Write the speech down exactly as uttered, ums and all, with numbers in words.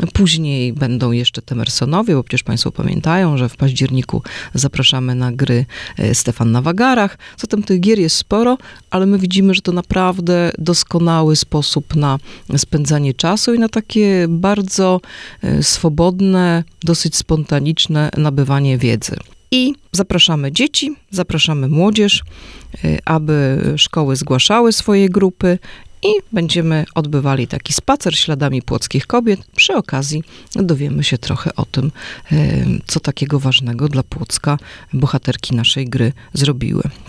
Później będą jeszcze Temersonowie, bo przecież państwo pamiętają, że w październiku zapraszamy na gry Stefan na wagarach. Zatem tych gier jest sporo, ale my widzimy, że to naprawdę doskonały sposób na spędzanie czasu i na takie bardzo swobodne, dosyć spontaniczne nabywanie wiedzy. I zapraszamy dzieci, zapraszamy młodzież, aby szkoły zgłaszały swoje grupy i będziemy odbywali taki spacer śladami płockich kobiet. Przy okazji dowiemy się trochę o tym, co takiego ważnego dla Płocka bohaterki naszej gry zrobiły.